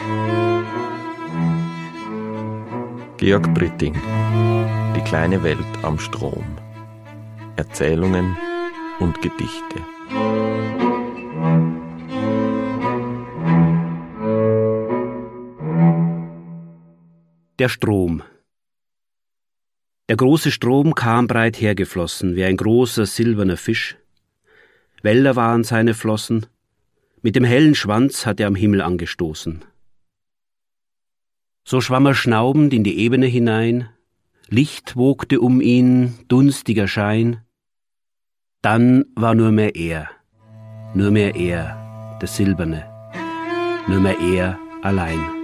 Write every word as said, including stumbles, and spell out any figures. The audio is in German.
Georg Britting, Die kleine Welt am Strom. Erzählungen und Gedichte. Der Strom. Der große Strom kam breit hergeflossen, wie ein großer silberner Fisch. Wälder waren seine Flossen, mit dem hellen Schwanz hat er am Himmel angestoßen. So schwamm er schnaubend in die Ebene hinein, Licht wogte um ihn, dunstiger Schein. Dann war nur mehr er, nur mehr er, der Silberne, nur mehr er allein.